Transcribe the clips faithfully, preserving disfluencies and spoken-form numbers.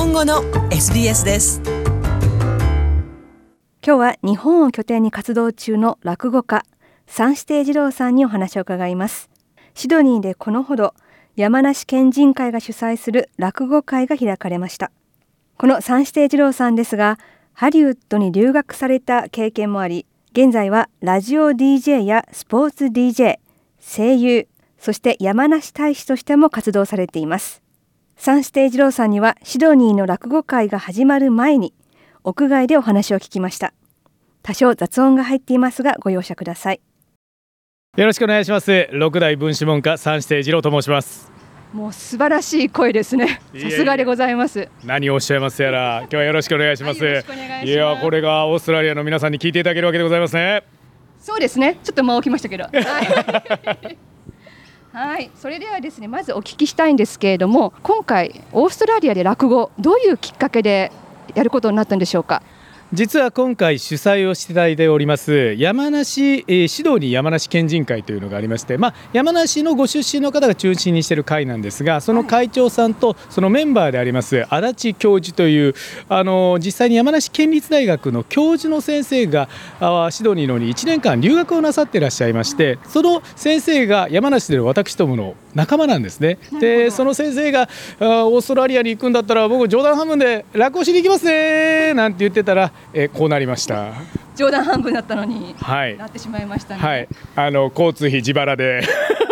本語の エスビーエス です。 今日は日本を拠点に活動中の落語家三師弟二郎さんにお話を伺います。シドニーでこのほど山梨県人会が主催する落語会が開かれました。この三師弟二郎さんですが、ハリウッドに留学された経験もあり、現在はラジオ ディージェー やスポーツ ディージェー、声優、そして山梨大使としても活動されています。三師弟二郎さんにはシドニーの落語会が始まる前に屋外でお話を聞きました。多少雑音が入っていますがご容赦ください。 よろしくお願いします。六代文士門下三師弟二郎と申します。 もう素晴らしい声ですね。さすがでございます。 何をおっしゃいますやら、今日はよろしくお願いします。 はい、よろしくお願いします。 いや、これがオーストラリアの皆さんに聞いていただけるわけでございますね。 そうですね。ちょっと間を置きましたけど。はいはい、それではですね、まずお聞きしたいんですけれども、今回オーストラリアで落語、どういうきっかけでやることになったんでしょうか。 実は今回主催をしていただいております山梨、えー、シドニー山梨県人会というのがありまして、まあ、山梨のご出身の方が中心にしている会なんですが、その会長さんとそのメンバーであります足立教授という、あの実際に山梨県立大学の教授の先生があシドニーのにいちねんかん留学をなさっていらっしゃいまして、その先生が山梨での私どもの仲間なんですね。でその先生があオーストラリアに行くんだったら僕冗談半分で落語しに行きますねなんて言ってたら、えこうなりました。 冗談半分だったのに、 はい、 なってしまいましたね。 はい、あの交通費自腹で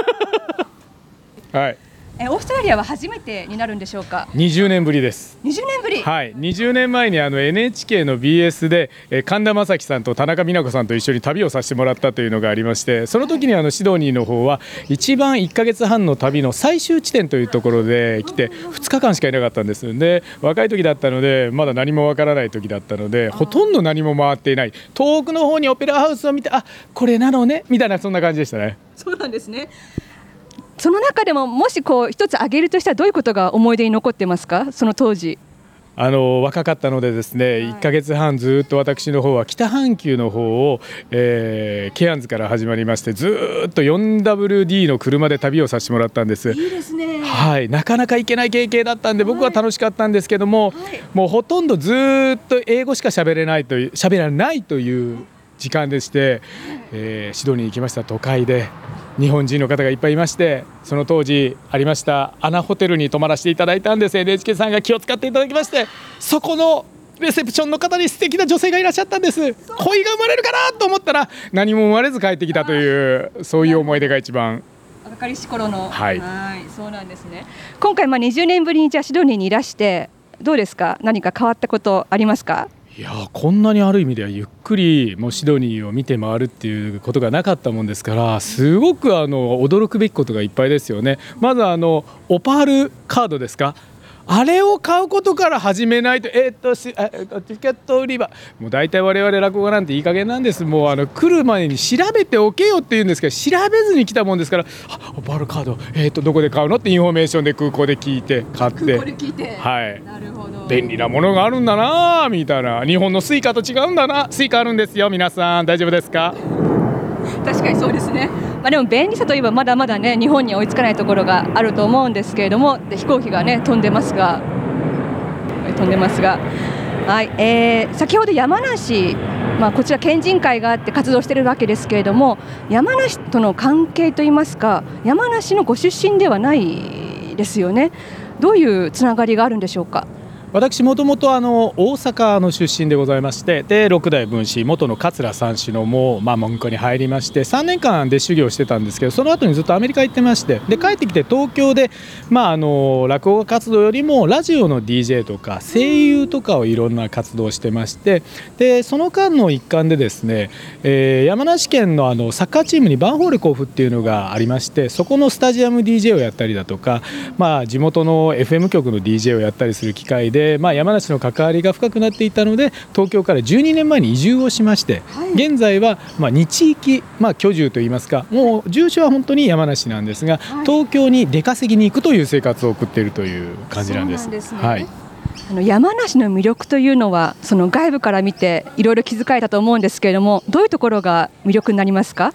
はい、 えオーストラリアは初めてになるんでしょうか。 にじゅうねんぶりです。 にじゅうねんぶり。 はい、にじゅうねんまえにあの エヌエイチケー の ビーエス で、え神田正輝さんと田中美奈子さんと一緒に旅をさせてもらったというのがありまして、その時にあのシドニーの方は一番いっかげつはんの旅の最終地点というところで来てふつかかんしかいなかったんです。で若い時だったのでまだ何もわからない時だったので、ほとんど何も回っていない、遠くの方にオペラハウスを見て、あ、これなのねみたいな、そんな感じでしたね。 そうなんですね。その中でももしこう一つ挙げるとしたらどういうことが思い出に残ってますか。その当時あの若かったのでですね、はい、いっかげつはんずっと私の方は北半球の方を、えー、ケアンズから始まりまして、ずっと フォーダブリューディー の車で旅をさせてもらったんです。 いいですね。 はい、なかなか行けない経験だったんで、僕は楽しかったんですけども、はい、もうほとんどずっと英語しか喋れないという喋らないという時間でして、えー、シドニーに行きました。都会で日本人の方がいっぱいいまして、その当時ありましたアナホテルに泊まらせていただいたんです。 エヌエイチケー さんが気を使っていただきまして、そこのレセプションの方に素敵な女性がいらっしゃったんです。恋が生まれるかなと思ったら何も生まれず帰ってきたという、そういう思い出が一番若かりし頃の、 はい、 はい、そうなんですね。今回まあにじゅうねんぶりにじゃあシドニーにいらしてどうですか。何か変わったことありますか。 いや、こんなにある意味ではゆっくりもうシドニーを見て回るっていうことがなかったもんですから、すごくあの驚くべきことがいっぱいですよね。まずあのオパールカードですか、あれを買うことから始めないと、えー、っとしえー、っとチケット売り場、もう大体我々落語家なんていい加減なんです。もうあの来る前に調べておけよって言うんですけど、調べずに来たもんですから、あオパールカード、えー、っとどこで買うのってインフォメーションで空港で聞いて買って、 空港で聞いて、 はい、 なるほど、 便利なものがあるんだなみたいな、日本のスイカと違うんだな、スイカあるんですよ皆さん、大丈夫ですか。 確かにそうですね。まあ、でも便利さといえばまだまだね日本に追いつかないところがあると思うんですけれども、で飛行機がね飛んでますが飛んでますが、はい、えー、先ほど山梨、まあ、こちら県人会があって活動しているわけですけれども、山梨との関係といいますか、山梨のご出身ではないですよね。どういうつながりがあるんでしょうか。 私もともとあの大阪の出身でございまして、で六代文士元の桂三師のもう、まあ、文科に入りましてさんねんかんで修行してたんですけど、その後にずっとアメリカ行ってまして、で帰ってきて東京で、まあ、あの落語活動よりもラジオの ディージェー とか声優とかをいろんな活動をしてまして、でその間の一環でですね、えー、山梨県の、あのサッカーチームにバンホーレ甲府っていうのがありまして、そこのスタジアム ディージェー をやったりだとか、まあ、地元の エフエム 局の ディージェー をやったりする機会で、でまあ、山梨の関わりが深くなっていたので、東京からじゅうにねんまえに移住をしまして、はい、現在はまあに地域、まあ、居住といいますか、もう住所は本当に山梨なんですが、はい、東京に出稼ぎに行くという生活を送っているという感じなんです。 そうなんですね。 はい、 あの山梨の魅力というのはその外部から見ていろいろ気づかれたと思うんですけれども、どういうところが魅力になりますか。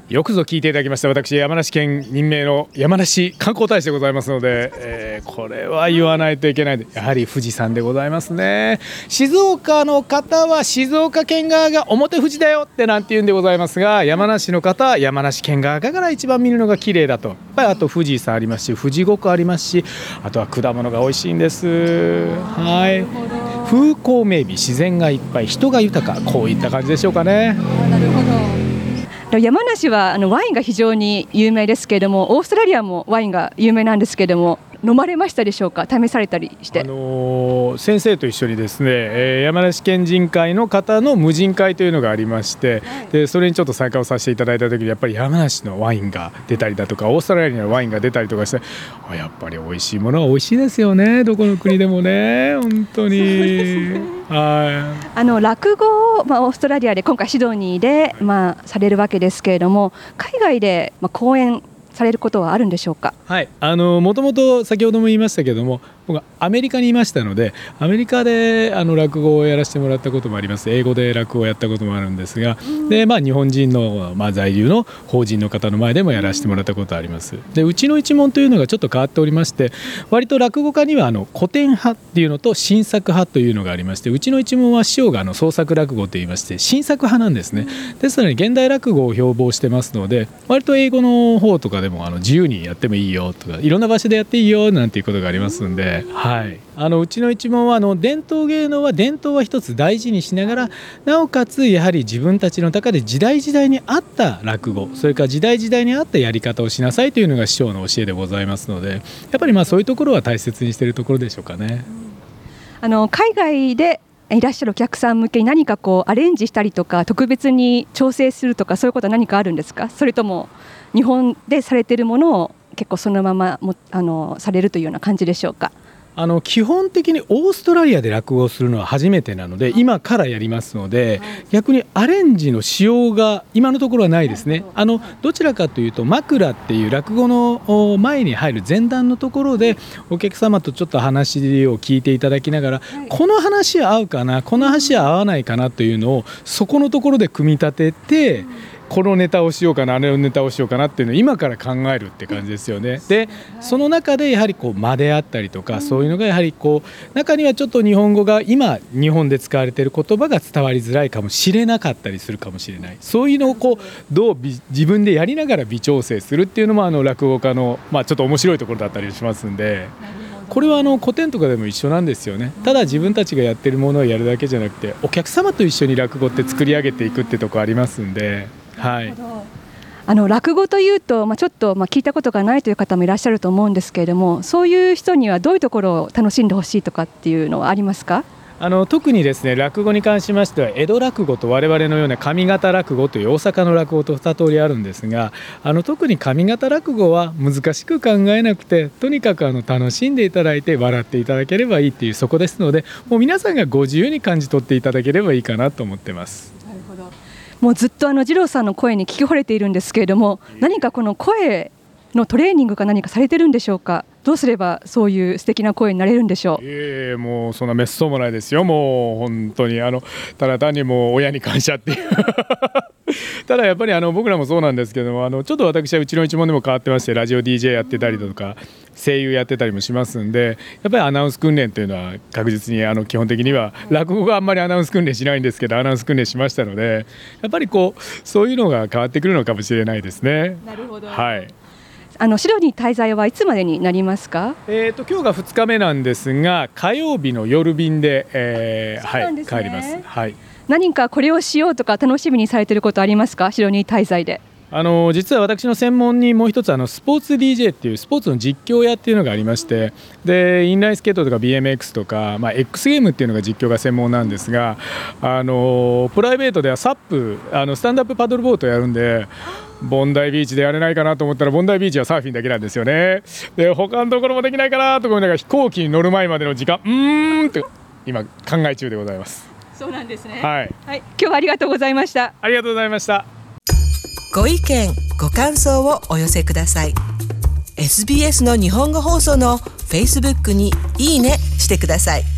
よくぞ聞いていただきました。私山梨県任命の山梨観光大使でございますので、えー、これは言わないといけない。やはり富士山でございますね。静岡の方は静岡県側が表富士だよってなんて言うんでございますが、山梨の方は山梨県側から一番見るのが綺麗だと。やっぱりあと富士山ありますし、富士五湖ありますし、あとは果物が美味しいんです。はい、風光明媚、自然がいっぱい、人が豊か、こういった感じでしょうかね。 なるほど。山梨はあのワインが非常に有名ですけれども、オーストラリアもワインが有名なんですけれども、飲まれましたでしょうか。試されたりして、 あのー、先生と一緒にですね、えー、山梨県人会の方の無人会というのがありまして、はい、でそれにちょっと参加をさせていただいた時に、やっぱり山梨のワインが出たりだとか、オーストラリアのワインが出たりとかして、やっぱり美味しいものは美味しいですよね、どこの国でもね本当に。はい、 あの落語を、まあ、オーストラリアで今回シドニーで、まあ、されるわけですけれども、海外で、まあ、講演されることはあるんでしょうか。 はい、あのもともと先ほども言いましたけども、僕はアメリカにいましたので、アメリカであの落語をやらせてもらったこともあります。英語で落語をやったこともあるんですが、で、まあ、日本人の、まあ、在留の法人の方の前でもやらせてもらったことあります。で、うちの一門というのがちょっと変わっておりまして、割と落語家にはあの古典派っていうのと新作派というのがありまして、うちの一門は師匠があの創作落語といいまして、新作派なんですね。ですので現代落語を標榜してますので、割と英語の方とかでもあの自由にやってもいいよとか、いろんな場所でやっていいよなんていうことがありますんで、はい、あのうちの一門はあの伝統芸能は伝統は一つ大事にしながら、なおかつやはり自分たちの中で時代時代に合った落語、それから時代時代に合ったやり方をしなさいというのが師匠の教えでございますので、やっぱりまあそういうところは大切にしているところでしょうかね。 あの海外でいらっしゃるお客さん向けに何かこうアレンジしたりとか、特別に調整するとか、そういうことは何かあるんですか。それとも日本でされているものを結構そのままもあのされるというような感じでしょうか。 あの基本的にオーストラリアで落語をするのは初めてなので、今からやりますので、逆にアレンジのしようが今のところはないですね。あのどちらかというと、枕っていう落語の前に入る前段のところでお客様とちょっと話を聞いていただきながら、この話合うかな、この話合わないかなというのをそこのところで組み立てて、このネタをしようかな、あのネタをしようかなっていうのを今から考えるって感じですよね。で、その中でやはりこう間であったりとか、そういうのがやはりこう中にはちょっと日本語が今日本で使われている言葉が伝わりづらいかもしれなかったりするかもしれない。そういうのをこうどう自分でやりながら微調整するっていうのもあの落語家の、まあ、ちょっと面白いところだったりしますんで、これはあの古典とかでも一緒なんですよね。ただ自分たちがやってるものをやるだけじゃなくて、お客様と一緒に落語って作り上げていくってとこありますんで、はい、 あの落語というと、まあ、ちょっとまあ聞いたことがないという方もいらっしゃると思うんですけれども、そういう人にはどういうところを楽しんでほしいとかっていうのはありますか。 あの特にですね、落語に関しましては江戸落語と我々のような上方落語という大阪の落語とに通りあるんですが、あの特に上方落語は難しく考えなくて、とにかくあの楽しんでいただいて笑っていただければいいっていう、そこですので、もう皆さんがご自由に感じ取っていただければいいかなと思ってます。 なるほど。もうずっとあの二郎さんの声に聞き惚れているんですけれども、何かこの声のトレーニングか何かされてるんでしょうか。どうすればそういう素敵な声になれるんでしょう。 えー、もうそんなめっそうもないですよ。もう本当にあのただ単にもう親に感謝っていうただやっぱりあの僕らもそうなんですけども、あのちょっと私はうちの一門でも変わってまして、ラジオ ディージェー やってたりだとか声優やってたりもしますんで、やっぱりアナウンス訓練というのは確実にあの基本的には、落語があんまりアナウンス訓練しないんですけどアナウンス訓練しましたので、やっぱりこうそういうのが変わってくるのかもしれないですね。 なるほど。 はい。 あのシドニー滞在はいつまでになりますか。 えー、と今日がふつかめなんですが、火曜日の夜便で、えーはい、帰ります。はい。 何かこれをしようとか楽しみにされていることありますか、シドニー滞在で。 あの実は私の専門にもう一つあのスポーツ ディージェー っていうスポーツの実況屋っていうのがありまして、でインラインスケートとか ビーエムエックス とか、まあ、X ゲームっていうのが実況が専門なんですが、あのプライベートではサップあのスタンドアップパドルボートやるんで、ボンダイビーチでやれないかなと思ったら、ボンダイビーチはサーフィンだけなんですよね。で他のところもできないかなと思いながら、飛行機に乗る前までの時間うーんって今考え中でございます。 そうなんですね。 はい、 はい、今日はありがとうございました。 ありがとうございました。 ご意見ご感想をお寄せください。 エスビーエス の日本語放送の Facebook にいいねしてください。